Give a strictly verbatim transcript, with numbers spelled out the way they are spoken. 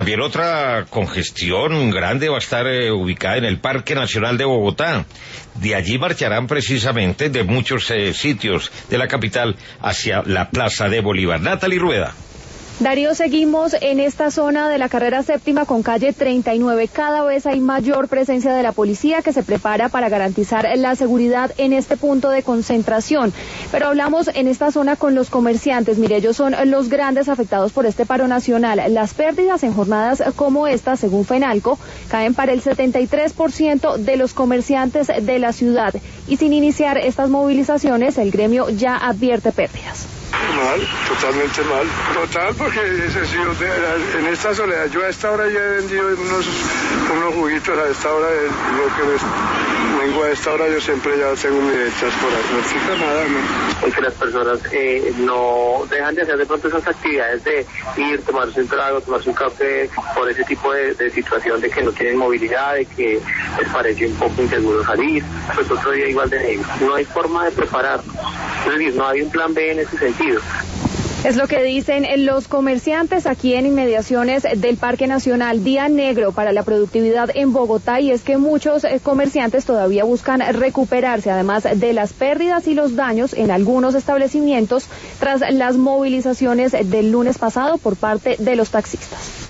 También otra congestión grande va a estar eh, ubicada en el Parque Nacional de Bogotá. De allí marcharán precisamente de muchos eh, sitios de la capital hacia la Plaza de Bolívar. Natalie Rueda. Darío, seguimos en esta zona de la carrera séptima con calle treinta y nueve. Cada vez hay mayor presencia de la policía que se prepara para garantizar la seguridad en este punto de concentración. Pero hablamos en esta zona con los comerciantes. Mire, ellos son los grandes afectados por este paro nacional. Las pérdidas en jornadas como esta, según Fenalco, caen para el setenta y tres por ciento de los comerciantes de la ciudad. Y sin iniciar estas movilizaciones, el gremio ya advierte pérdidas. Mal, totalmente mal. Total, porque ese, sí, en esta soledad, yo a esta hora ya he vendido unos, unos juguitos a esta hora, de lo que me, vengo a esta hora, yo siempre ya tengo mis hechas por ahí. No explica nada, ¿no? Es que las personas eh, no dejan de hacer de pronto esas actividades de ir, tomarse un trago, tomarse un café, por ese tipo de, de situación de que no tienen movilidad, de que les parece un poco inseguro salir. Pues otro día igual de negro. No hay forma de prepararnos. Es decir, no hay un plan B en ese sentido. Es lo que dicen los comerciantes aquí en inmediaciones del Parque Nacional. Día negro para la productividad en Bogotá, y es que muchos comerciantes todavía buscan recuperarse, además de las pérdidas y los daños en algunos establecimientos tras las movilizaciones del lunes pasado por parte de los taxistas.